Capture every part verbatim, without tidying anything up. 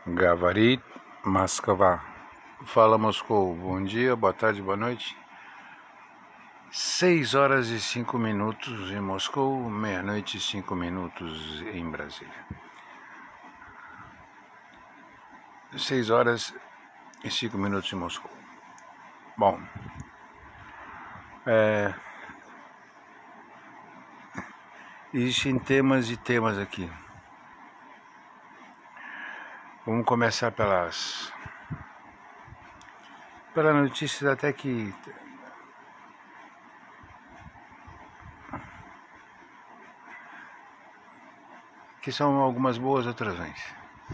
Gavarit Moskva. Fala Moscou, bom dia, boa tarde, boa noite. Seis horas e cinco minutos em Moscou, meia-noite e cinco minutos em Brasília. Seis horas e cinco minutos em Moscou. Bom, é, existem temas e temas aqui. Vamos começar pelas pelas notícias até que que são algumas boas, outras ruins.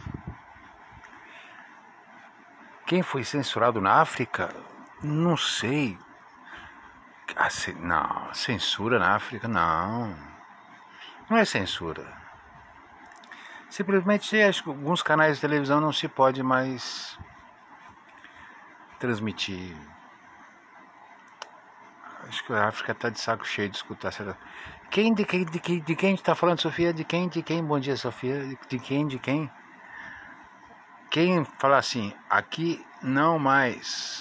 Quem foi censurado na África? Não sei. Ah, não, censura na África, não. Não é censura. Simplesmente acho que alguns canais de televisão não se pode mais transmitir. Acho que a África está de saco cheio de escutar. Quem, de, quem, de, quem, de quem a gente está falando, Sofia? De quem, de quem? Bom dia, Sofia. De quem, de quem? Quem fala assim, aqui não mais.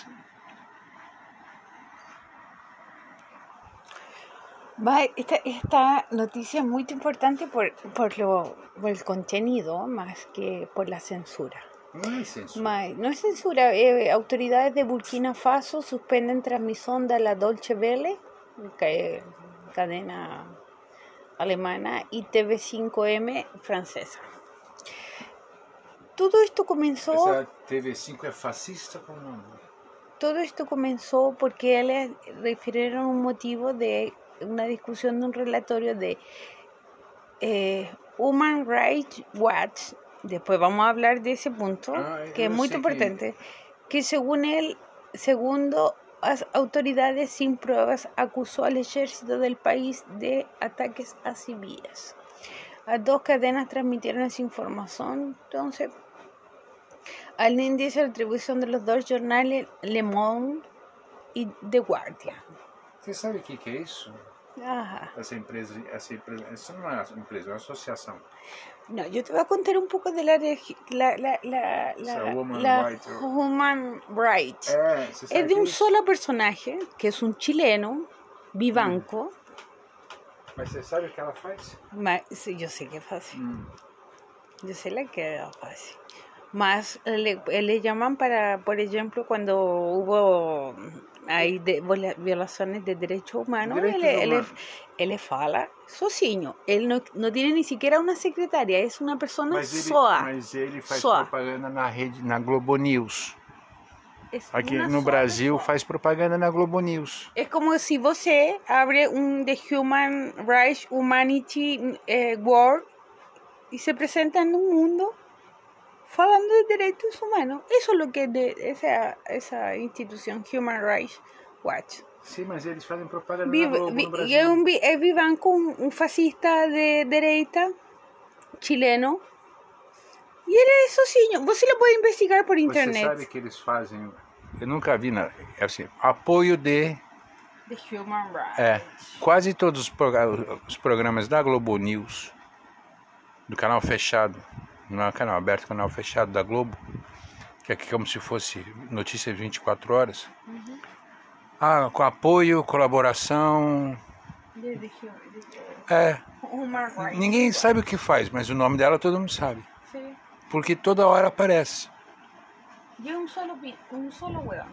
Esta, esta noticia es muy importante por, por, lo, por el contenido más que por la censura. No es censura. Mas, no es censura. Eh, autoridades de Burkina Faso suspenden transmisión de la Deutsche Welle, que, cadena alemana, y T V cinco M francesa. Todo esto comenzó... Essa T V cinco é fascista ou não? Todo esto comenzó porque ellos refirieron un motivo de una discusión de un relatorio de eh, Human Rights Watch. Después vamos a hablar de ese punto, ah, que es muy importante, que... que según él, segundo las autoridades sin pruebas, acusó al ejército del país de ataques a civiles. Las dos cadenas transmitieron esa información, entonces, al índice de atribución de los dos jornales Le Monde y The Guardian. Você sabe o que, que é isso? Ajá. Essa empresa, essa empresa, isso não é uma empresa, é uma associação. No, yo te voy a contar un poco de la la la la, la, Human, la right. Human Rights. É, es de un solo personaje, que es un chileno, Vivanco. Hum. Mas você sabe o que ela faz? Mas, yo sé que es fácil. Hum. Yo sé la que es fácil. Más le, le llaman para, por ejemplo, cuando hubo hay de, violaciones de derechos humanos, Direitos él, él, humanos. él, él fala sozinho. Él no, no tiene ni siquiera una secretaria, es una persona mas ele, só. Mas ele faz só. propaganda na rede, na Globo News. Es Aqui no Brasil pessoa. faz propaganda na Globo News. Es como si você abre un The Human Rights Humanity eh, World y se presenta en un mundo falando de derechos humanos. Eso es lo que es de esa, esa institución, Human Rights Watch. Sim, mas eles fazem propaganda Viv, na Globo vi, no Brasil. Y es, un, es Vivanco, un, un fascista de derecha chileno. E ele é sozinho. Você pode investigar por internet. Você sabe que eles fazem... Eu nunca vi, na, assim, apoio de... The Human Rights. É, quase todos os, prog- os programas da Globo News, do canal fechado, não é canal aberto, canal fechado da Globo, que é como se fosse notícias vinte e quatro horas. Uhum. Ah, com apoio, colaboração... The, the, the, é, Human Rights. Ninguém sabe o que faz, mas o nome dela todo mundo sabe. Sim. Porque toda hora aparece. E é um solo, um solo weón.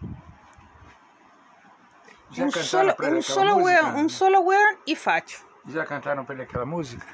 Já um cantaram solo, pra ele um aquela solo música? weón, um solo weón e facho. Já cantaram para ele aquela música?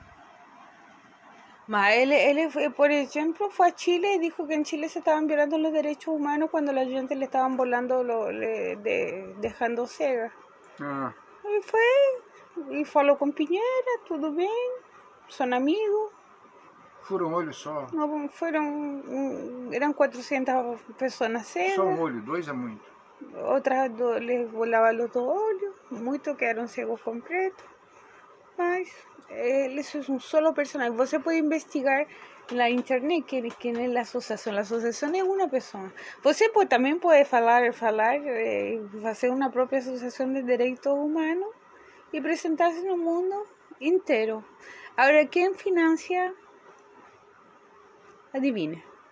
Mas él, él, por ejemplo, fue a Chile y dijo que en Chile se estaban violando los derechos humanos cuando la gente le estaban volando, lo, le, de, dejando cega. Ah. Y fue, y falou con Piñera, todo bien, son amigos. Fura um olho só. No, fueron, eran cuatrocientas personas cegas. Só um olho, dois é muito. Otras do, les volaban los dos olhos, muchos quedaron ciegos completos. Mas eh, eso es un solo personaje. Você puede investigar en la internet quién, quién es la asociación. La asociación es una persona. Você puede, también puede falar, falar eh, hacer una propia asociación de derechos humanos y presentarse en el mundo entero. Ahora, ¿quién financia? Adivine.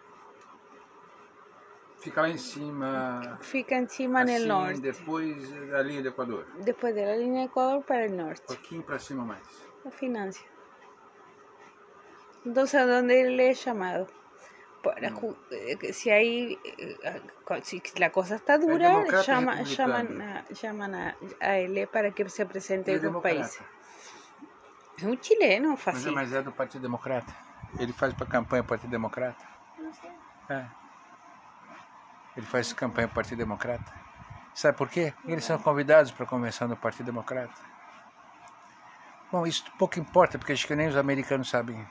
Fica lá em cima. Fica en cima en el assim, norte. depois da linha do Equador. Después de la línea de Ecuador para el norte. Um pouquinho para cima mais. La financia. Entonces, ¿a dónde le he llamado? Para, No. Si hay, si la cosa está dura, llama, llaman, a, llaman a, a él para que se presente en los países. É um chileno, fácil. Mas é, mas é do Partido Democrata. Ele faz para campanha do Partido Democrata. Não sei. É. Ele faz campanha do Partido Democrata. Sabe por quê? Eles são convidados para a convenção do Partido Democrata. Bom, isso pouco importa, porque acho que nem os americanos sabem.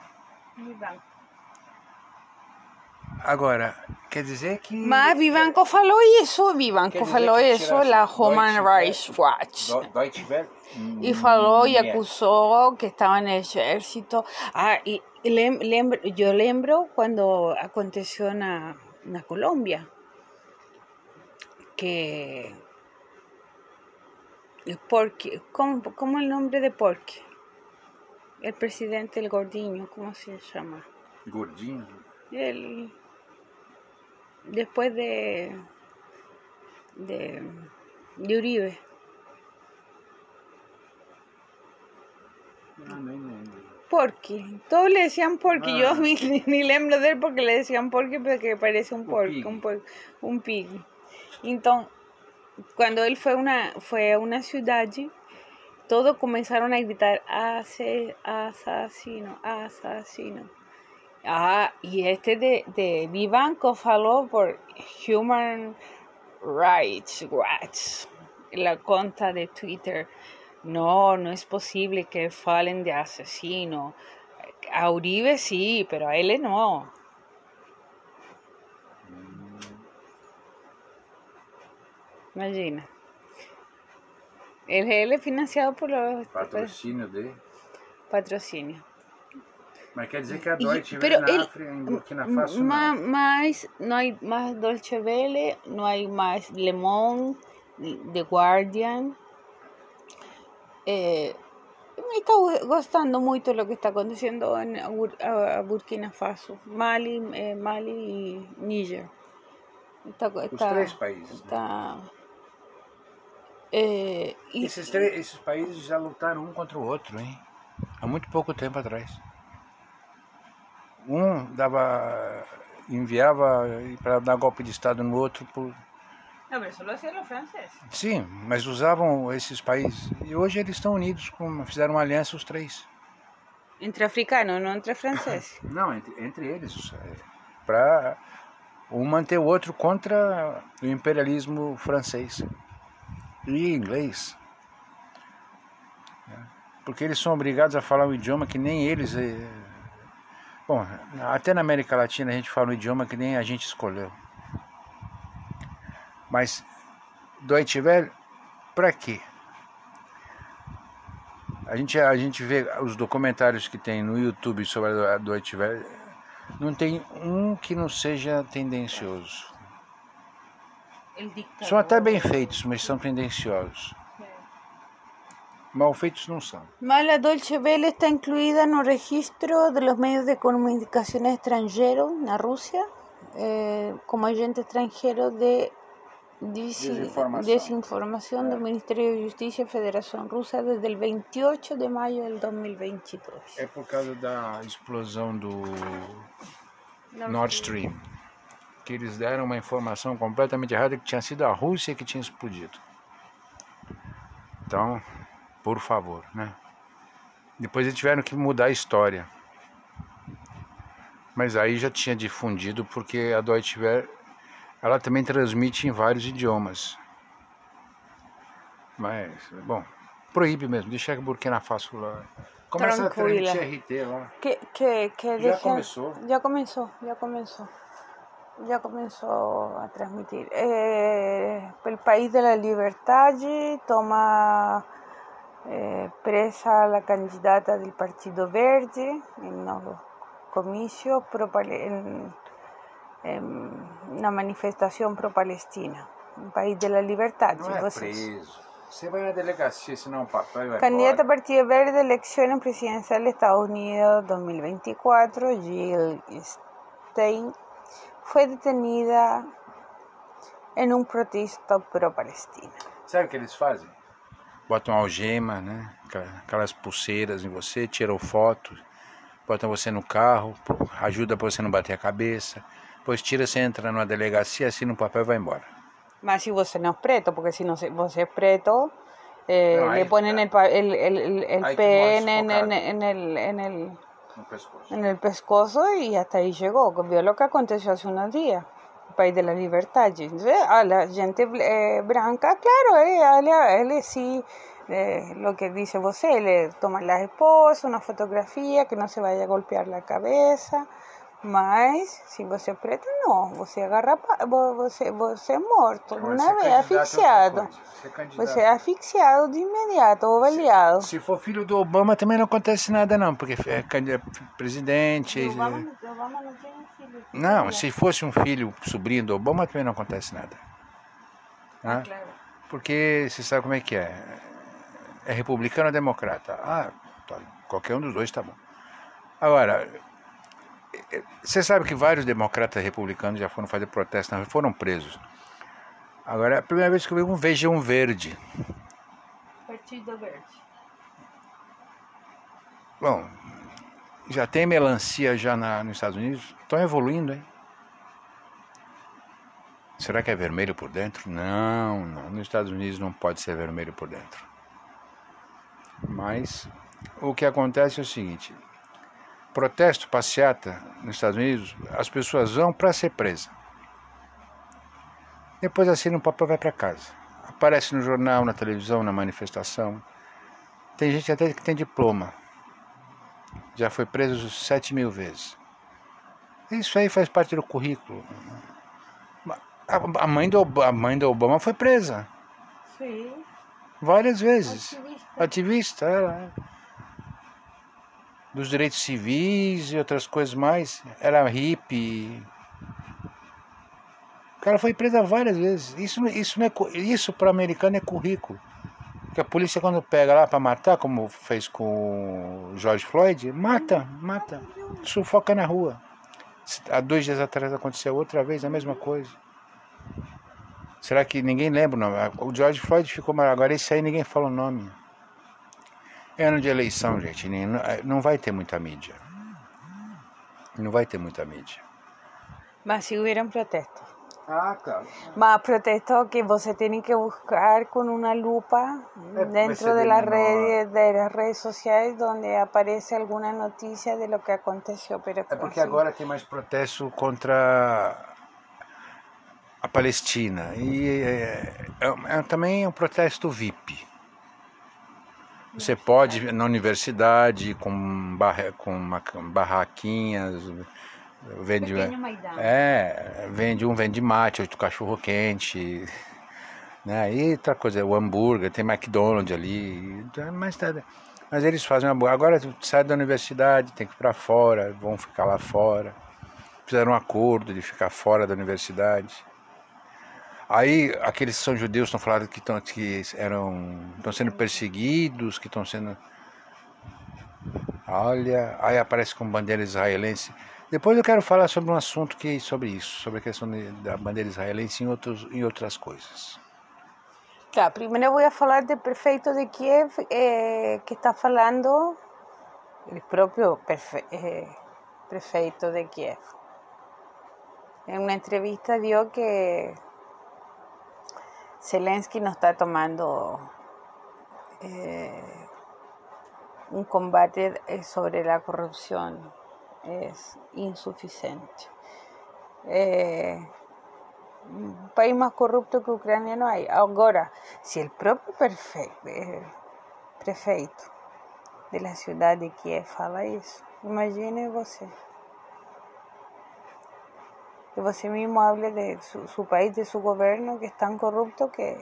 Agora, quer dizer que... Mas Vivanco falou isso, Vivanco falou isso, a Human Rights Watch. Deutsche Welle? E falou e acusou que estava no exército. Ah, e lembro, eu lembro quando aconteceu na, na Colômbia, que... Porque, como, como é o nome de Porque? El presidente, el gordinho, ¿cómo se llama? Gordinho? El, después de, de, de Uribe. Ah, nem lembro. Porque, todos le decían porque, Ah. yo ni, ni lembro de él porque le decían porque, porque parece un porco, pig. un, por, un pig. Entonces, cuando él fue, una, fue a una ciudad, todos comenzaron a gritar Ase, asesino, asesino. Ah, y este de, de Vivanco faló por Human Rights Watch, la cuenta de Twitter. No, no es posible que falen de asesino. A Uribe sí, pero a él no. Imagina. Ele é financiado por los... Patrocínio de... Patrocínio. Mas quer dizer que a Deutsche Pero Welle na ele, África, em Burkina Faso, ma, não. Mas não há mais Deutsche Welle, não há mais Le Monde, The Guardian. Eh, me está gostando muito do que está acontecendo em a, a Burkina Faso, Mali, eh, Mali e Níger. Está, Os está, três países. Está, né? É, e, esses, três, esses países já lutaram um contra o outro, hein? Há muito pouco tempo atrás. Um dava, enviava para dar golpe de Estado no outro. Por... Não, mas só eram franceses. Sim, mas usavam esses países. E hoje eles estão unidos, com, fizeram uma aliança os três. Entre africanos, não entre franceses. Não, entre, entre eles. Para um manter o outro contra o imperialismo francês. E inglês, porque eles são obrigados a falar um idioma que nem eles, bom, até na América Latina a gente fala um idioma que nem a gente escolheu, mas Deutsche Welle, para quê? A gente, a gente vê os documentários que tem no YouTube sobre a Deutsche Welle, não tem um que não seja tendencioso. São até bem feitos, mas são tendenciosos. Mal feitos não são. Mas a Deutsche Welle está incluída no registro de los medios de comunicación extranjeros na Rússia, eh, como agente extranjero de desinformación, desinformación do Ministério de Justiça e Federação Russa desde o vinte e oito de maio de dois mil e vinte e dois. É por causa da explosão do Nord Stream. Que eles deram uma informação completamente errada que tinha sido a Rússia que tinha explodido. Então, por favor, né? Depois eles tiveram que mudar a história. Mas aí já tinha difundido porque a Deutsche Welle, ela também transmite em vários idiomas. Mas, bom, proíbe mesmo, deixa que Burkina Faso lá. Começa a transmitir R T lá. Que, que, que já começou. Já começou, já começou. Ya comenzó a transmitir. Eh, el país de la libertad toma eh, presa a la candidata del Partido Verde en los comicios pro, en, en una manifestación pro-palestina. El país de la libertad. Não é preso. Você vai na delegacia, senão o papel vai Candidata Partido Verde, elecciones presidenciales de Estados Unidos dos mil veinticuatro, Jill Stein, fue detenida em um protesto pró-Palestina. Sabe o que eles fazem? Botam algema, né? Aquelas pulseiras em você, tiram foto, botam você no carro, ajuda para você não bater a cabeça, depois tira, você entra numa delegacia, assina um papel e vai embora. Mas se você não é preto, porque se não você é preto, eh, não, le ponen el, el, el, el P N en, en, en, el, en, el, no pescoço. en el pescozo y hasta ahí llegó. Vio lo que aconteció hace unos días. El país de la libertad. A la gente eh, branca, claro, eh, él, él sí, eh, lo que dice você, le toman las esposas, una fotografía, que no se vaya a golpear la cabeza. Mas, se você é preto, não. Você agarra, você, você é morto, de uma vez, asfixiado. Você é asfixiado de imediato, ou baleado. Se, se for filho do Obama, também não acontece nada, não, porque é presidente. O Obama, o Obama não tem filho. Não, se fosse um filho, sobrinho do Obama, também não acontece nada. Ah, né? claro. Porque você sabe como é que é. É republicano ou democrata? Ah, tá, qualquer um dos dois tá bom. Agora, você sabe que vários democratas republicanos já foram fazer protesto, não, foram presos. Agora, é a primeira vez que eu vi um Vejão Verde. Partido Verde. Bom, já tem melancia já na, nos Estados Unidos? Estão evoluindo, hein? Será que é vermelho por dentro? Não, não. Nos Estados Unidos não pode ser vermelho por dentro. Mas o que acontece é o seguinte: protesto, passeata nos Estados Unidos, as pessoas vão para ser presa. Depois assinam um papel e vai para casa. Aparece no jornal, na televisão, na manifestação. Tem gente até que tem diploma. Já foi preso sete mil vezes. Isso aí faz parte do currículo. A mãe do, a mãe do Obama foi presa. Sim. Várias vezes. Ativista. Ativista, ela é. Dos direitos civis e outras coisas mais. Era hippie. O cara foi presa várias vezes. Isso, isso, não é, isso para o americano é currículo. Porque a polícia, quando pega lá para matar, como fez com o George Floyd, mata, mata. Sufoca na rua. Há dois dias atrás aconteceu outra vez a mesma coisa. Será que ninguém lembra o nome? O George Floyd ficou mal. Agora esse aí ninguém fala o nome. É ano de eleição, gente. Não vai ter muita mídia. Não vai ter muita mídia. Mas se houver um protesto. Ah, claro. Mas protesto que você tem que buscar com uma lupa é, dentro de las redes, de las redes sociais, onde aparece alguma notícia de lo que aconteceu. Pero é porque assim, agora tem mais protesto contra a Palestina. E é, é, é também um protesto V I P. Você pode ir na universidade com, barra, com barraquinhas. Vende, é, vende um vende mate, outro cachorro quente, né? E outra coisa, o hambúrguer, tem McDonald's ali, mas, mas eles fazem uma boa. Agora sai da universidade, tem que ir para fora, vão ficar lá fora. Fizeram um acordo de ficar fora da universidade. Aí aqueles que são judeus estão falando que estão que eram estão sendo perseguidos, que estão sendo, olha, aí aparece com bandeira israelense. Depois eu quero falar sobre um assunto que sobre isso, sobre a questão da bandeira israelense em, outros, em outras coisas. Tá, primeiro eu vou falar do prefeito de Kiev, eh, que está falando, o próprio prefe, eh, prefeito de Kiev. Em uma entrevista dijo que Zelensky no está tomando eh, um combate sobre a corrupção. É insuficiente. É, um país mais corrupto que a Ucrânia não há. Agora, se o próprio prefeito, eh, prefeito da cidade de Kiev fala isso, imagine você. Que você mesmo hable de su, su país, de seu governo, que é tão corrupto que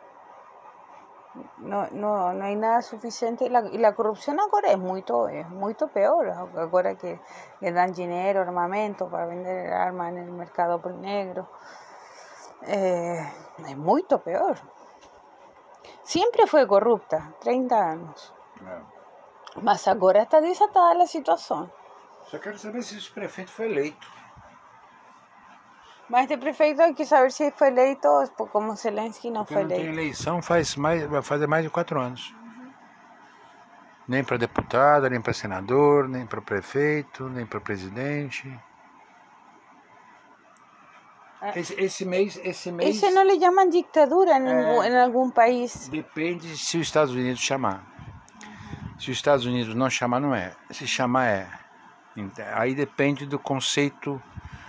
No, no, no hay nada suficiente. La, y la corrupción ahora es mucho, es mucho peor. Ahora que le dan dinero, armamento para vender el arma en el mercado por negro. Eh, es mucho peor. Siempre fue corrupta, treinta anos. É. Mas agora está desatada a situação. Só quero saber se esse prefeito foi eleito. Mas este prefeito hay que saber si fue eleito, como Zelensky não Porque foi não tem eleito. eleição faz mais, vai fazer mais de quatro anos. Nem para deputado, nem para senador, nem para prefeito, nem para presidente. Esse, esse mês, esse mês... Esse não lhe chamam ditadura em, É, em algum país? Depende se os Estados Unidos chamar. Se os Estados Unidos não chamar, não é. Se chamar, é. Aí depende do conceito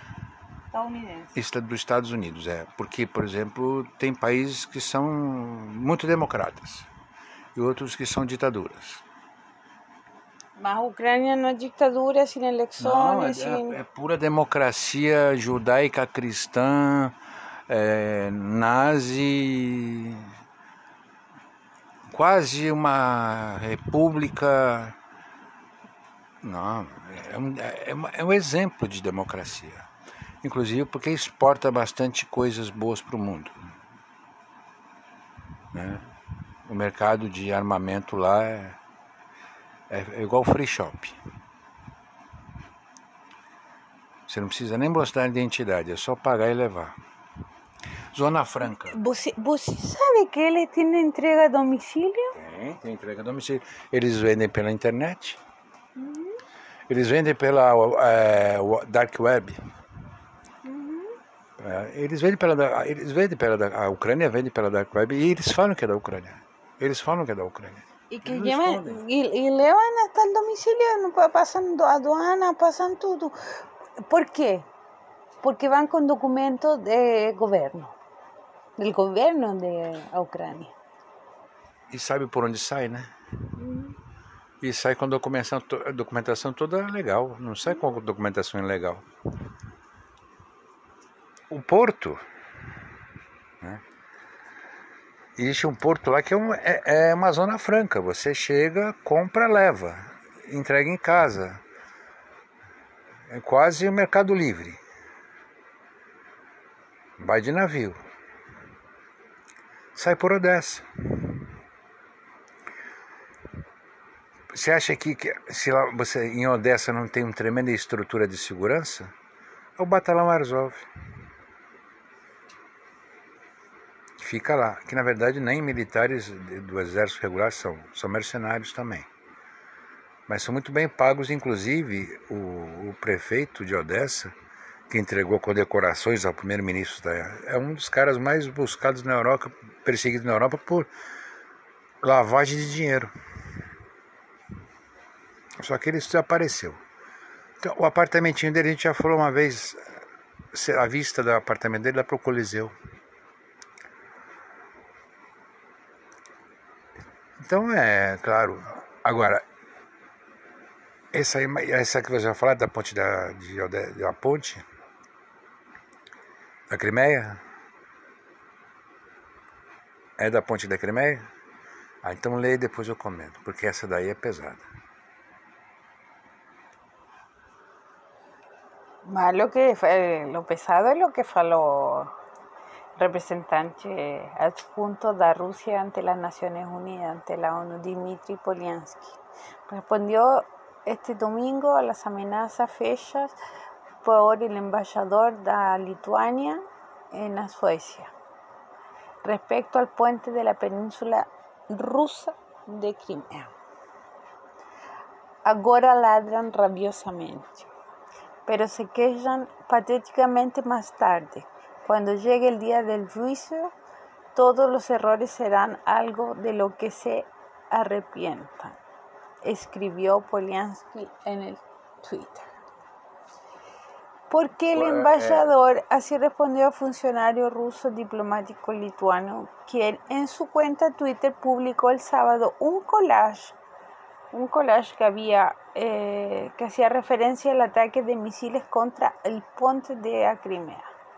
dos Estados Unidos. É. Porque, por exemplo, tem países que são muito democratas e outros que são ditaduras. Mas a Ucrânia não é ditadura, sem eleições, não, é, sem... é, é pura democracia judaica, cristã, é, nazi, quase uma república. Não, é um, é, é um exemplo de democracia, inclusive porque exporta bastante coisas boas para o mundo, né? O mercado de armamento lá é É igual free shop. Você não precisa nem mostrar a identidade, é só pagar e levar. Zona Franca. Você, você sabe que ele tem entrega a domicílio? Tem, tem entrega a domicílio. Eles vendem pela internet. Uhum. Eles vendem pela é, dark web. Uhum. É, eles vendem pela, eles vendem pela, a Ucrânia vende pela dark web e eles falam que é da Ucrânia. Eles falam que é da Ucrânia. E que llevan, y, y levan hasta el domicilio, pasan aduana, pasan tudo. ¿Por quê? Porque van con documentos de gobierno, del gobierno de Ucrânia. E sabe por onde sai, né? Uhum. E sai com documentação, documentação toda legal, não sai com documentação ilegal. O porto, né? Existe um porto lá que é, um, é, é uma zona franca. Você chega, compra, leva, entrega em casa. É quase um mercado livre. Vai de navio. Sai por Odessa. Você acha que, que se lá, você, em Odessa não tem uma tremenda estrutura de segurança? É o Batalhão Azov. Fica lá, que na verdade nem militares do exército regular são, são mercenários também. Mas são muito bem pagos, inclusive o, o prefeito de Odessa, que entregou condecorações ao primeiro-ministro, da, é um dos caras mais buscados na Europa, perseguidos na Europa por lavagem de dinheiro. Só que ele desapareceu. Então, o apartamentinho dele, a gente já falou uma vez, a vista do apartamento dele dá para o Coliseu. Então, é claro. Agora, essa, essa que você vai falar da ponte da, de, da ponte da Crimeia? É da ponte da Crimeia? Ah, então leia e depois eu comento, porque essa daí é pesada. Mas lo que lo pesado é lo que falou representante adjunto da Rusia ante las Naciones Unidas, ante la ONU, Dmitry Polyansky. Respondió este domingo a las amenazas fechas por el embajador de Lituania en la Suecia respecto al puente de la península rusa de Crimea. Agora ladran rabiosamente, pero se quejan patéticamente más tarde. Cuando llegue el día del juicio, todos los errores serán algo de lo que se arrepientan, escribió Polyansky en el Twitter. Porque el embajador así respondió al funcionario ruso diplomático lituano, quien en su cuenta Twitter publicó el sábado un collage, un collage que había eh, que hacía referencia al ataque de misiles contra el puente de Crimea.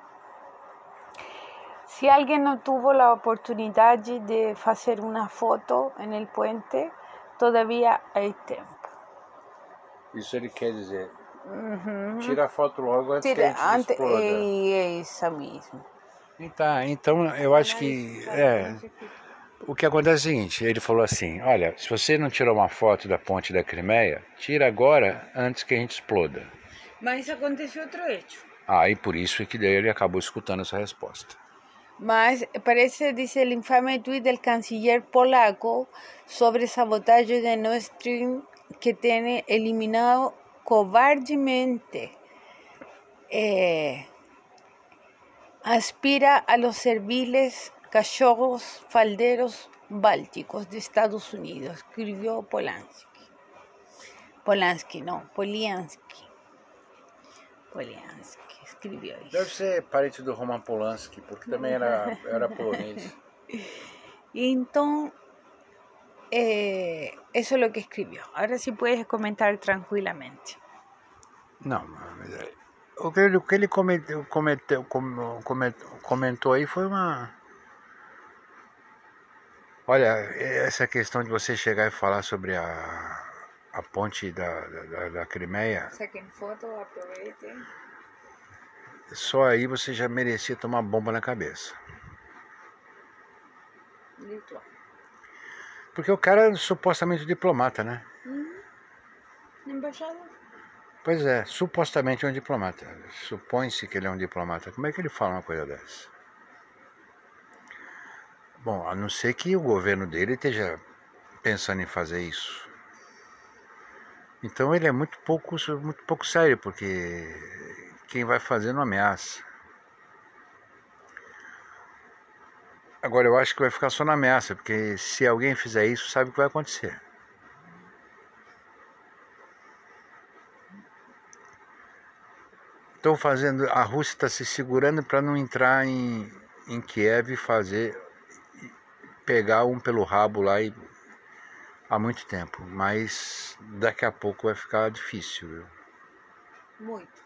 Si alguien no tuvo la oportunidad de hacer una foto en el puente, todavía hay tiempo. Isso ele quer dizer, Uhum. tira a foto logo antes Tira, que a gente ante, exploda. é isso mesmo. Tá, então eu acho que é, o que acontece é o seguinte, ele falou assim, olha, se você não tirou uma foto da ponte da Crimeia, tira agora antes que a gente exploda. Mas aconteceu outro hecho. Ah, e por isso é que daí ele acabou escutando essa resposta. Mas parece, dice el infame tuit del canciller polaco sobre sabotaje de Nord Stream que tiene eliminado cobardemente. Eh, aspira a los serviles cachorros falderos bálticos de Estados Unidos, escribió Polanski. Polanski, no, Poliansky. Poliansky escreveu isso. Deve ser parente do Roman Polanski, porque também era, era polonês. Então, eh, eso es lo que escribió. Ahora sí puedes comentar tranquilamente. Não, mas o que ele, o que ele comentou, comentou, comentou, comentou aí foi uma... Olha, essa questão de você chegar e falar sobre a, a ponte da, da, da Crimeia... Saquen foto, aproveitem. Só aí você já merecia tomar bomba na cabeça. Listo. Porque o cara é supostamente diplomata, né? Uhum. Embaixador. Pois é, supostamente é um diplomata. Supõe-se que ele é um diplomata. Como é que ele fala uma coisa dessa? Bom, a não ser que o governo dele esteja pensando em fazer isso. Então ele é muito pouco, muito pouco sério, porque quem vai fazer não ameaça. Agora eu acho que vai ficar só na ameaça, porque se alguém fizer isso, sabe o que vai acontecer. Estão fazendo, a Rússia está se segurando para não entrar em, em Kiev e fazer, pegar um pelo rabo lá e, há muito tempo, mas daqui a pouco vai ficar difícil, viu? Muito.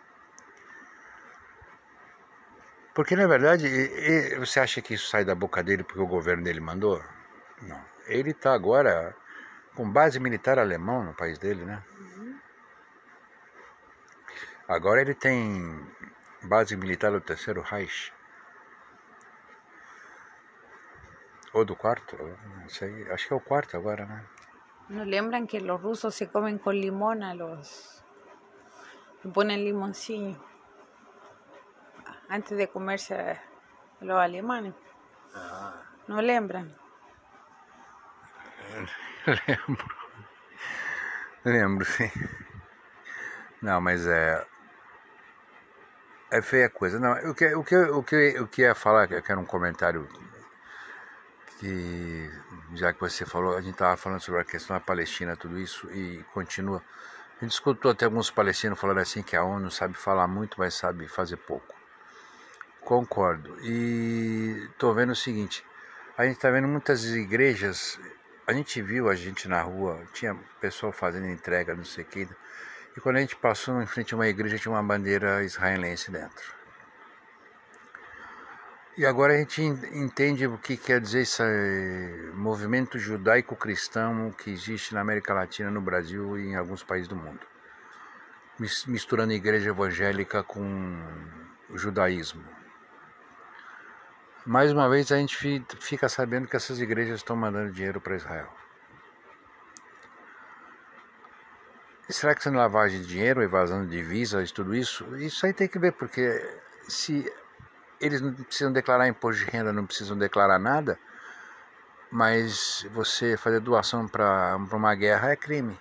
Porque na verdade, você acha que isso sai da boca dele porque o governo dele mandou? Não. Ele está agora com base militar alemão no país dele, né? Uhum. Agora ele tem base militar do terceiro Reich. Ou do quarto, não sei, acho que é o quarto agora, né? ¿No lembran que los rusos se comen con limón a los... Le ponen limoncillo antes de comerse a los alemanes? Ah. ¿No lembran? Lembro. Lembro, sim. Não, mas é... É feia a coisa. Não, o que, o que, o que, o que eu ia falar, que era um comentário que, já que você falou, a gente estava falando sobre a questão da Palestina, tudo isso, e continua. A gente escutou até alguns palestinos falando assim que a ONU sabe falar muito, mas sabe fazer pouco. Concordo. E estou vendo o seguinte, a gente está vendo muitas igrejas, a gente viu a gente na rua, tinha pessoal fazendo entrega, não sei o que, e quando a gente passou em frente a uma igreja tinha uma bandeira israelense dentro. E agora a gente entende o que quer dizer esse movimento judaico-cristão que existe na América Latina, no Brasil e em alguns países do mundo. Misturando a igreja evangélica com o judaísmo. Mais uma vez a gente fica sabendo que essas igrejas estão mandando dinheiro para Israel. E será que isso não é lavagem de dinheiro, evasão de divisas, tudo isso? Isso aí tem que ver, porque se eles não precisam declarar imposto de renda, não precisam declarar nada, mas você fazer doação para uma guerra é crime.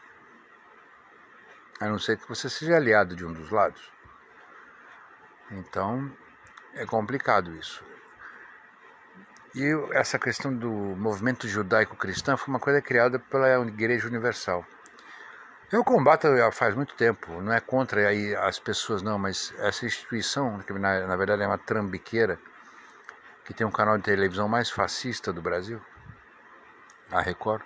A não ser que você seja aliado de um dos lados. Então, é complicado isso. E essa questão do movimento judaico-cristão foi uma coisa criada pela Igreja Universal. Eu combato faz muito tempo, não é contra aí as pessoas não, mas essa instituição, que na, na verdade é uma trambiqueira, que tem um canal de televisão mais fascista do Brasil, a Record,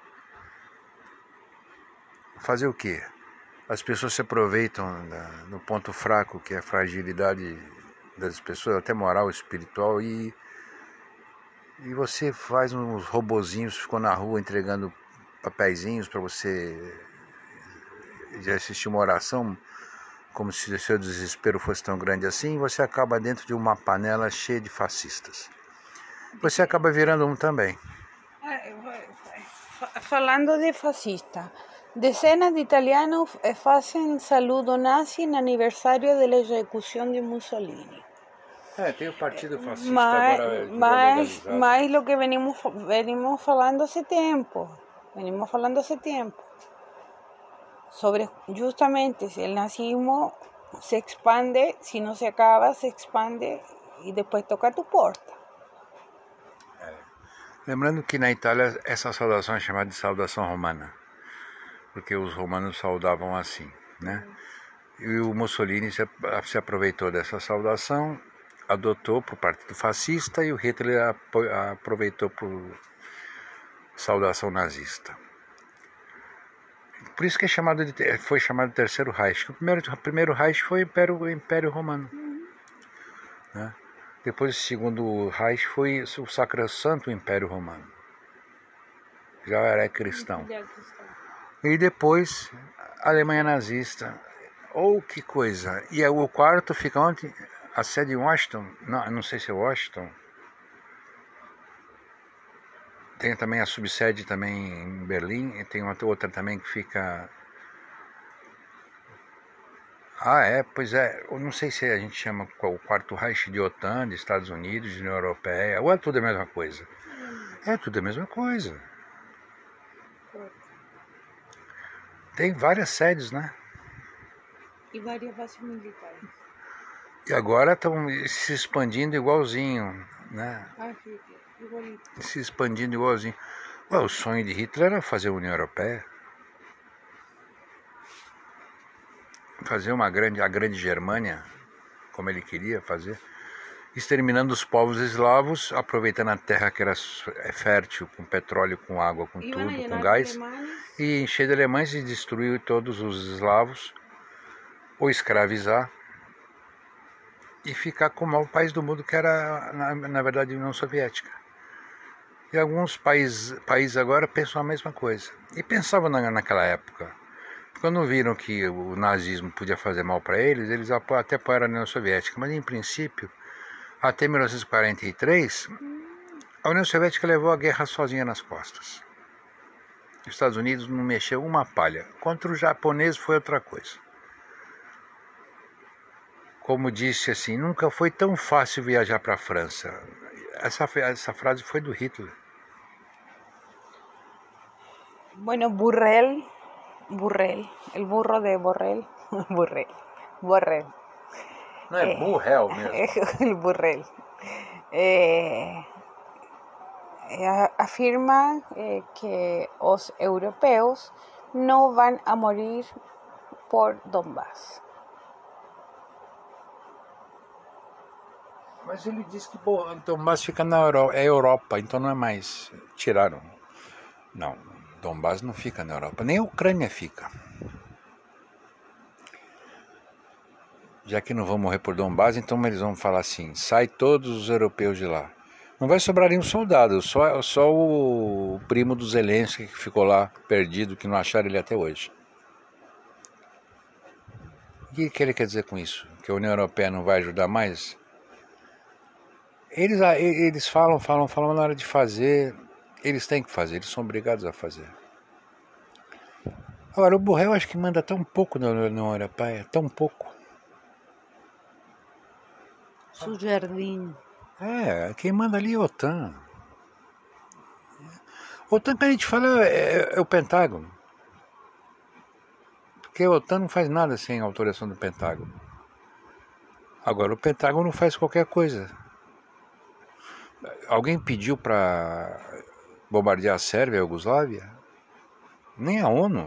fazer o quê? As pessoas se aproveitam no ponto fraco, que é a fragilidade das pessoas, até moral, espiritual, e, e você faz uns robozinhos, ficou na rua entregando papeizinhos para você já assistir uma oração, como se o seu desespero fosse tão grande assim, você acaba dentro de uma panela cheia de fascistas. Você acaba virando um também. Falando de fascista, Decenas de italianos fazem saludo nazi no aniversário da execução de Mussolini. É, tem o partido fascista Mas, agora mas, legalizado. mas lo que venimos, venimos falando hace tiempo, venimos falando hace tiempo, sobre justamente si el nazismo se expande, si no se acaba, se expande e depois toca a tu porta. É. Lembrando que na Itália essa saudação é chamada de saudação romana, porque os romanos saudavam assim, né? E o Mussolini se, se aproveitou dessa saudação, adotou para o partido fascista, e o Hitler aproveitou para a saudação nazista. Por isso que é chamado de, foi chamado de Terceiro Reich. O primeiro, o primeiro Reich foi o Império, o Império Romano. Uhum. Né? Depois o segundo Reich foi o Sacrosanto Império Romano. Já era cristão. E depois a Alemanha nazista. Oh, que coisa! E o quarto fica onde? A sede em Washington? Não, não sei se é Washington. Tem também a subsede também em Berlim, e tem outra também que fica... Ah, é, pois é, eu não sei se a gente chama o Quarto Reich de OTAN, de Estados Unidos, de União Europeia, ou é tudo a mesma coisa? É tudo a mesma coisa. Tem várias sedes, né? E várias bases militares. E agora estão se expandindo igualzinho, né? Ah, sim, igualito. Se expandindo igualzinho. Ué, o sonho de Hitler era fazer a União Europeia. Fazer uma grande, a grande Germânia, como ele queria fazer. Exterminando os povos eslavos, aproveitando a terra que era fértil, com petróleo, com água, com tudo, com gás. E encher de alemães e destruir todos os eslavos. Ou escravizar. E ficar com o maior país do mundo, que era, na, na verdade, a União Soviética. E alguns países, países agora pensam a mesma coisa. E pensavam na, naquela época. Quando viram que o nazismo podia fazer mal para eles, eles até apoiaram a União Soviética. Mas, em princípio, até mil novecentos e quarenta e três, a União Soviética levou a guerra sozinha nas costas. Os Estados Unidos não mexeu uma palha. Contra o japonês foi outra coisa. Como disse assim, nunca foi tão fácil viajar para a França. Essa, essa frase foi do Hitler. Bueno, Borrell, Borrell, el burro de Borrell, Borrell, Borrell. Não é eh, Borrell mesmo? El Borrell. Eh, afirma eh, que os europeus não vão a morir por Donbass. Mas ele disse que Donbass fica na Europa, é Europa, então não é mais. Tiraram. Não, Donbass não fica na Europa, nem a Ucrânia fica. Já que não vão morrer por Donbass, então eles vão falar assim, sai todos os europeus de lá. Não vai sobrar nenhum soldado, só, só o primo do Zelensky que ficou lá perdido, que não acharam ele até hoje. O que, que ele quer dizer com isso? Que a União Europeia não vai ajudar mais? Eles, eles falam, falam, falam, mas na hora de fazer, eles têm que fazer, eles são obrigados a fazer. Agora, o Borrell acho que manda tão pouco na União Europeia, tão pouco. Su jardim. É, quem manda ali é a OTAN. A OTAN que a gente fala é, é o Pentágono. Porque a OTAN não faz nada sem a autorização do Pentágono. Agora, o Pentágono faz qualquer coisa. Alguém pediu para bombardear a Sérvia e a Iugoslávia? Nem a ONU.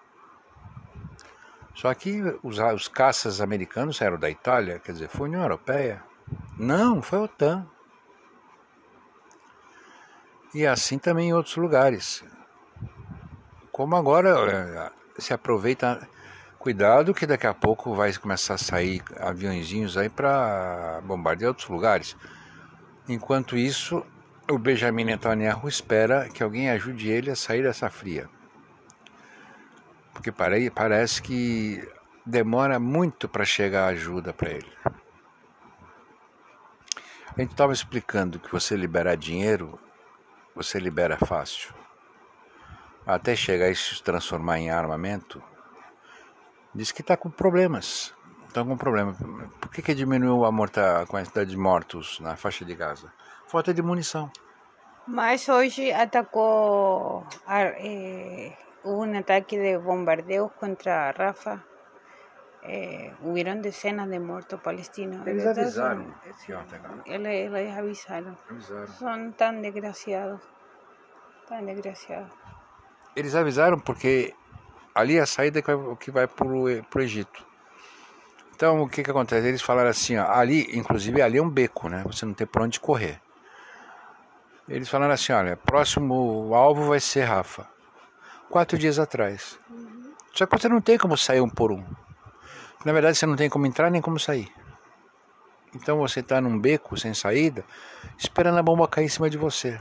Só que os, os caças americanos eram da Itália, quer dizer, foi a União Europeia. Não, foi a OTAN. E assim também em outros lugares. Como agora se aproveita... Cuidado que daqui a pouco vai começar a sair aviõezinhos aí para bombardear outros lugares. Enquanto isso, o Benjamin Netanyahu espera que alguém ajude ele a sair dessa fria. Porque parece que demora muito para chegar a ajuda para ele. A gente estava explicando que você liberar dinheiro, você libera fácil. até chegar a se transformar em armamento, diz que está com problemas. Estão com problema. Por que, que diminuiu a, morta, a quantidade de mortos na faixa de Gaza? Falta de munição. Mas hoje atacou, eh, hubo um ataque de bombardeos contra Rafah. Eh, hubieron decenas de muertos palestinos. Eles avisaram que iam Sí, atacar. eles, eles avisaram. Avisaram. Son tan desgraciados. Tan desgraciados. Eles avisaram porque ali é a saída que vai, que vai para o Egito. Então, o que que acontece? Eles falaram assim, ó, ali, inclusive ali é um beco, né? Você não tem por onde correr. Eles falaram assim, olha, próximo alvo vai ser Rafah. Quatro dias atrás. Uhum. Só que você não tem como sair um por um. Na verdade, você não tem como entrar nem como sair. Então você está num beco sem saída, esperando a bomba cair em cima de você.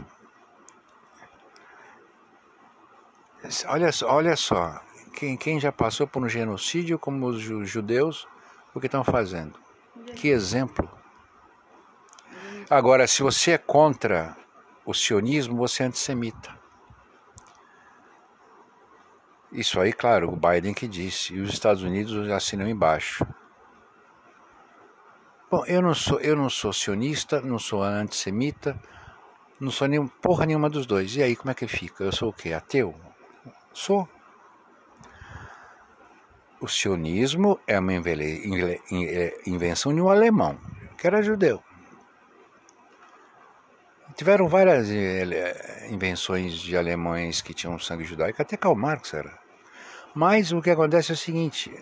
Olha, olha só, quem, quem já passou por um genocídio como os judeus, o que estão fazendo? Que exemplo. Agora, se você é contra o sionismo, você é antissemita. Isso aí, claro, o Biden que disse, e os Estados Unidos assinam embaixo. Bom, eu não sou, eu não sou sionista, não sou antissemita, não sou nem, porra nenhuma dos dois. E aí, como é que fica? Eu sou o quê? Ateu? Sou. O sionismo é uma invenção de um alemão, que era judeu. Tiveram várias invenções de alemães que tinham sangue judaico, até Karl Marx era. Mas o que acontece é o seguinte,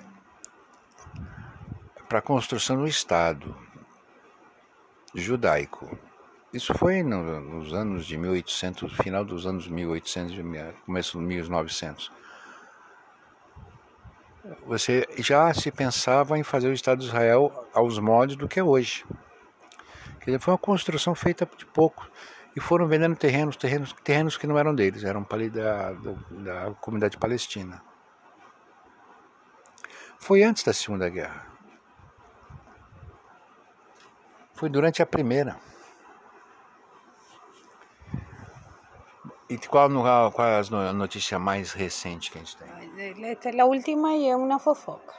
para a construção do Estado judaico, isso foi no, nos anos de mil e oitocentos, final dos anos mil e oitocentos, começo dos mil e novecentos, você já se pensava em fazer o Estado de Israel aos moldes do que é hoje. Quer dizer, foi uma construção feita de pouco. E foram vendendo terrenos, terrenos, terrenos que não eram deles, eram da, da, da comunidade palestina. Foi antes da Segunda Guerra. Foi durante a Primeira. E qual, qual é a notícia mais recente que a gente tem? Esta é a última e é uma fofoca.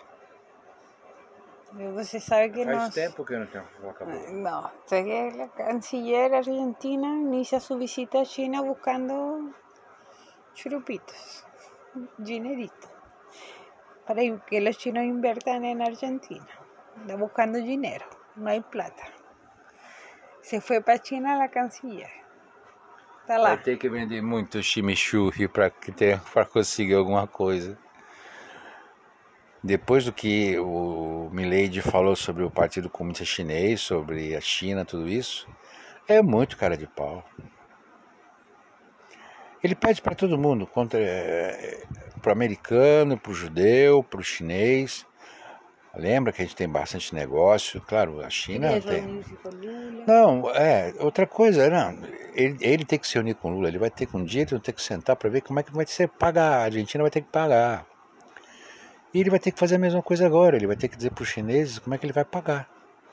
Você sabe que Faz nós... tempo que não tem fofoca boa. No, sé que la canciller argentina inicia su visita a China buscando churupitos, dinerito, para que los chinos inviertan en Argentina. Está buscando dinero, no hay plata. Se fue para China la canciller. Tá lá. Vai ter que vender muito chimichurri para conseguir alguma coisa. Depois do que o Milei falou sobre o Partido Comunista Chinês, sobre a China, tudo isso, é muito cara de pau. Ele pede para todo mundo, contra, é, para o americano, para o judeu, para o chinês. Lembra que a gente tem bastante negócio, claro, a China tem. Não, é, outra coisa, não, ele, ele tem que se unir com o Lula, ele vai ter que um dia, ele vai ter que sentar para ver como é que vai ser pagar, a Argentina vai ter que pagar. E ele vai ter que fazer a mesma coisa agora, ele vai ter que dizer para os chineses como é que ele vai pagar.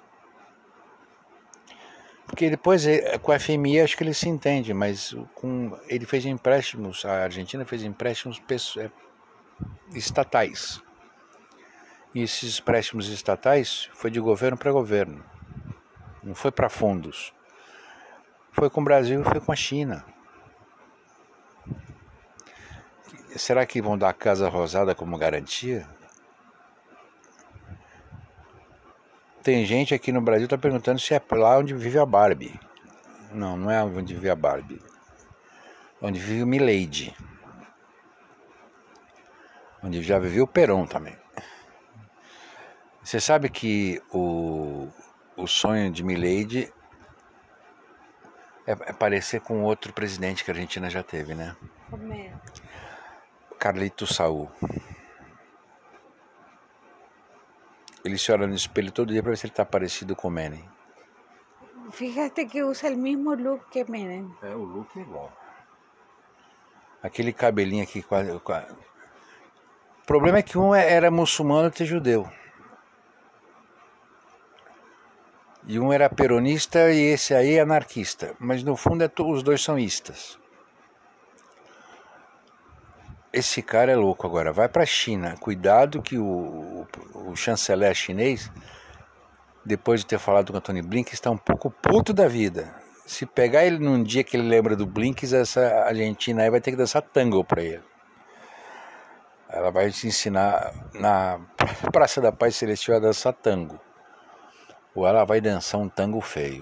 Porque depois, com a F M I, acho que ele se entende, mas com, ele fez empréstimos, a Argentina fez empréstimos estatais. E esses empréstimos estatais foi de governo para governo, não foi para fundos. Foi com o Brasil e foi com a China. Será que vão dar a Casa Rosada como garantia? Tem gente aqui no Brasil que está perguntando se é lá onde vive a Barbie. Não, não é onde vive a Barbie. Onde vive o Milady. Onde já viveu o Perón também. Você sabe que o, o sonho de Milady é, é parecer com outro presidente que a Argentina já teve, né? Como é? Carlitos Saúl. Ele se olha no espelho todo dia para ver se ele está parecido com o Menem. Fíjate que usa o mesmo look que Menem. É, o look é igual. Aquele cabelinho aqui quase... quase... O problema é que um era muçulmano e outro judeu. E um era peronista e esse aí é anarquista. Mas no fundo é to... os dois são istas. esse cara é louco agora. Vai pra China. Cuidado que o, o, o chanceler chinês, depois de ter falado com o Tony Blinken, está um pouco puto da vida. Se pegar ele num dia que ele lembra do Blinken, essa Argentina aí vai ter que dançar tango pra ele. Ela vai te ensinar na Praça da Paz Celestial a dançar tango. Ou ela vai dançar um tango feio.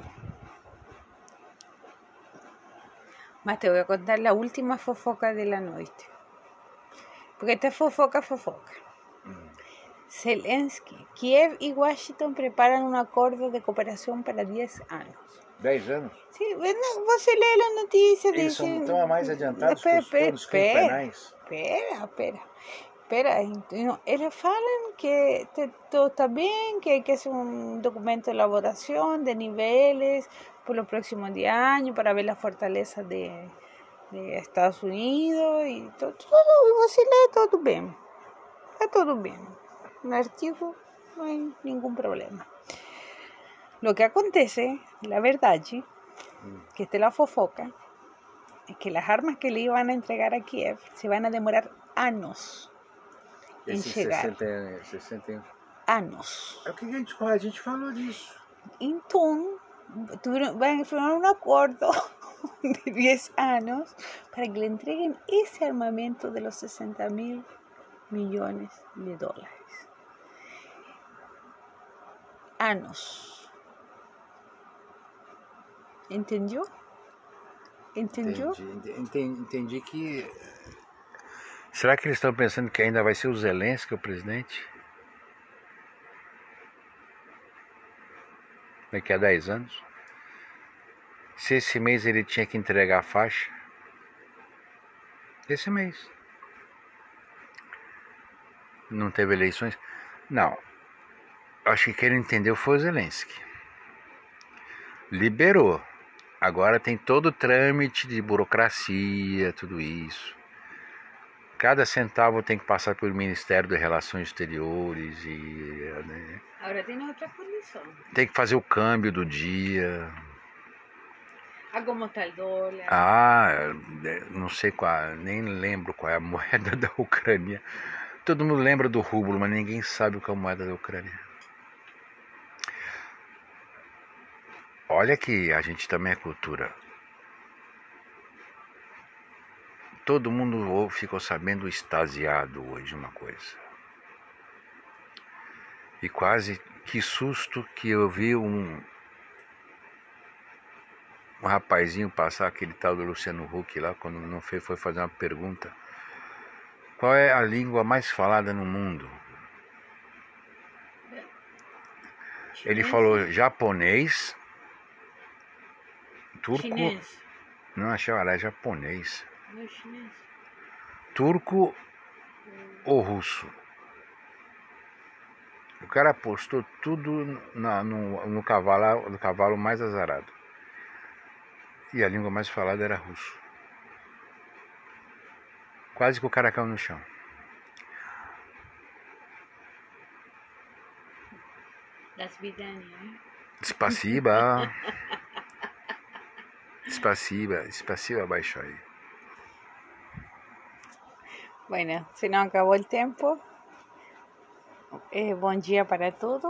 Mas te voy a contar la última fofoca de la noche. Porque esta es fofoca, fofoca. Zelensky, Kiev y Washington preparan un acuerdo de cooperación para diez años. dez anos? Sí, bueno, você lê la noticia. Eles dice, são tão mais adiantados que espera, os, todos os crimes penais. Espera, espera. Espera, então, eles falam que te, todo está bem, que hay que hacer un documento de elaboración de niveles por los próximos diez años para ver la fortaleza de, de Estados Unidos y todo, todo, você lê todo bem. Está todo bem. No artigo no hay ningún problema. Lo que acontece, la verdad, que esta es la fofoca, es que las armas que le iban a entregar a Kiev se van a demorar años em chegar. sessenta, sessenta Anos. É o que a gente, a gente falou disso. Então, van a firmar un acuerdo de diez años para que le entreguen ese armamento de los sesenta mil millones de dólares. Anos. Entendeu? Entendeu? Entendi, entendi, entendi que... Será que eles estão pensando que ainda vai ser o Zelensky o presidente? Daqui a dez anos? Se esse mês ele tinha que entregar a faixa? Esse mês. Não teve eleições? Não. Acho que quem entendeu foi o Zelensky. Liberou. Agora tem todo o trâmite de burocracia, tudo isso. Cada centavo tem que passar pelo Ministério das Relações Exteriores e... Né? Agora tem outra condição. Tem que fazer o câmbio do dia. Ah, como está o dólar? Ah, não sei qual, nem lembro qual é a moeda da Ucrânia. Todo mundo lembra do rublo, mas ninguém sabe qual é a moeda da Ucrânia. Olha que a gente também é cultura. Todo mundo ficou sabendo extasiado hoje uma coisa. E quase que susto que eu vi um, um rapazinho passar, aquele tal do Luciano Huck lá, quando não foi, foi fazer uma pergunta. Qual é a língua mais falada no mundo? Ele falou japonês, turco... Chinês. Não, achei, era japonês. Não é chinês. Turco ou russo. O cara postou tudo na, no, no, cavalo, no cavalo mais azarado. E a língua mais falada era russo. Quase que o cara caiu no chão. Das vidania. Spasiba. Spasiba. Spasiba, Большой. Bueno, se nos acabó el tiempo. Eh, buen día para todos.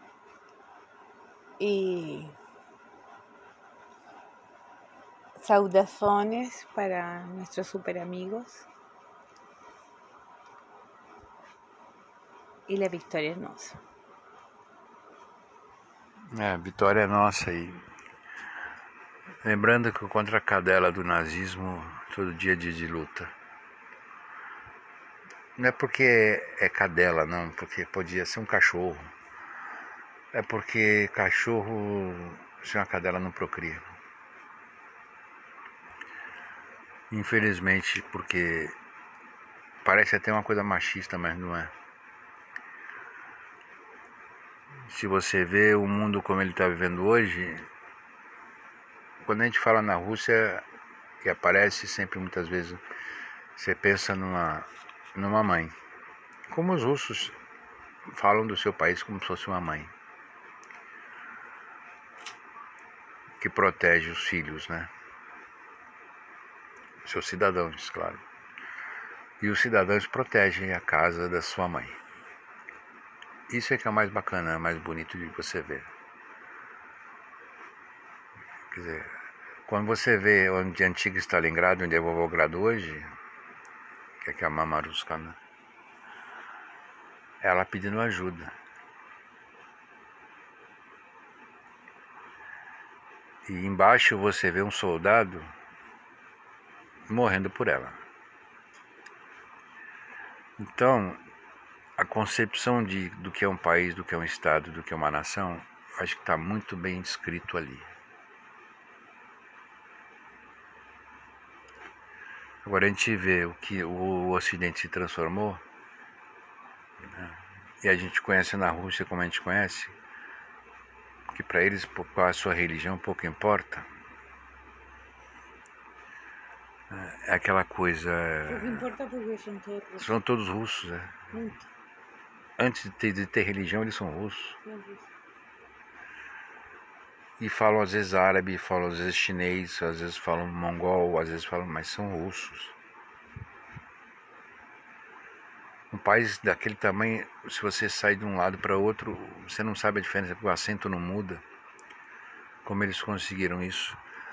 Y saudaciones para nuestros super amigos. E a vitória é nossa. É, a vitória é nossa aí. Lembrando que contra a cadela do nazismo, todo dia é dia de luta. Não é porque é cadela, não, porque podia ser um cachorro. É porque cachorro, se uma cadela não procria. Infelizmente, porque parece até uma coisa machista, mas não é. Se você vê o mundo como ele está vivendo hoje, quando a gente fala na Rússia, que aparece sempre muitas vezes, você pensa numa, numa mãe. Como os russos falam do seu país como se fosse uma mãe. Que protege os filhos, né? Seus cidadãos, claro. e os cidadãos protegem a casa da sua mãe. Isso é que é o mais bacana, mais bonito de você ver. Quer dizer, quando você vê onde a antiga Stalingrado, onde é Volgogrado hoje, que é que é a Mamaruska, né? Ela pedindo ajuda. E embaixo você vê um soldado morrendo por ela. Então, a concepção de, do que é um país, do que é um estado, do que é uma nação, acho que está muito bem descrito ali. Agora a gente vê o que o Ocidente se transformou, né? E a gente conhece na Rússia como a gente conhece, que para eles qual a sua religião pouco importa. É aquela coisa. Pouco importa porque são todos russos. São todos russos, né? Muito. Antes de ter, de ter religião, eles são russos. E falam às vezes árabe, falam às vezes chinês, às vezes falam mongol, às vezes falam, mas são russos. Um país daquele tamanho, se você sai de um lado para outro, você não sabe a diferença, porque o acento não muda. Como eles conseguiram isso?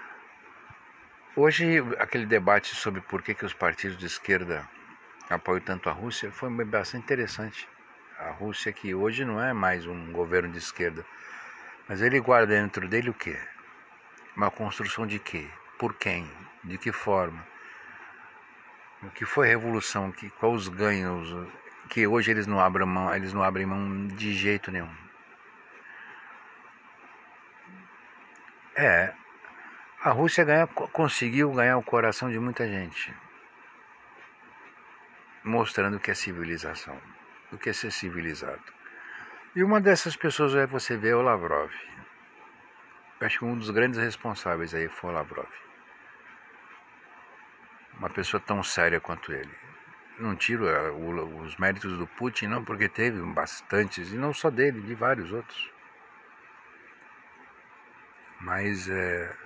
Hoje, aquele debate sobre por que, que os partidos de esquerda apoiam tanto a Rússia foi bastante interessante. A Rússia, que hoje não é mais um governo de esquerda, mas ele guarda dentro dele o quê? Uma construção de quê? Por quem? De que forma? O que foi a revolução? Que, quais os ganhos? Que hoje eles não abrem mão, eles não abrem mão de jeito nenhum. É, a Rússia ganha, conseguiu ganhar o coração de muita gente, mostrando o que é civilização, o que é ser civilizado. E uma dessas pessoas é você ver o Lavrov. Eu acho que um dos grandes responsáveis aí foi o Lavrov. Uma pessoa tão séria quanto ele. Não tiro os méritos do Putin, não, porque teve bastantes, e não só dele, de vários outros. Mas é,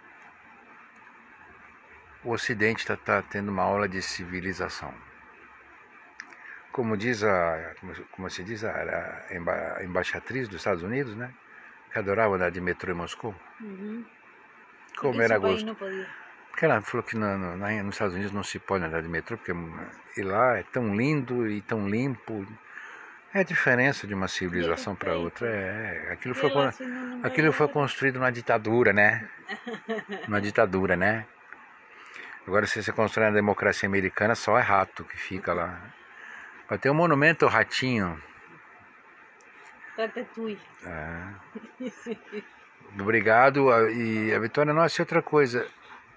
o Ocidente está tá tendo uma aula de civilização. Como diz a, como, como se diz a, a, emba, a embaixatriz dos Estados Unidos, né? Que adorava andar de metrô em Moscou. Uhum. Como era gosto. Não podia. Porque ela falou que no, no, nos Estados Unidos não se pode andar de metrô, porque e lá é tão lindo e tão limpo. É a diferença de uma civilização para outra. É, aquilo foi, aquilo foi construído numa ditadura, né? Numa ditadura, né? Agora, se você constrói na democracia americana, só é rato que fica lá. Vai ter um monumento ao ratinho. Ratatouille. É. Obrigado. E a Vitória, nossa, e outra coisa.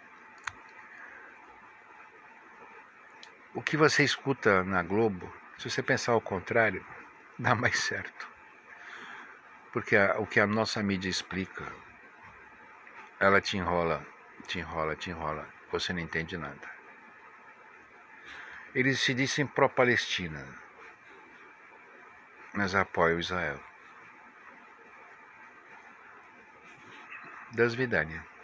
O que você escuta na Globo, se você pensar ao contrário, dá mais certo. Porque a, o que a nossa mídia explica, ela te enrola, te enrola, te enrola. Você não entende nada. Eles se dizem pró-Palestina, mas apoiam Israel. Das vidania.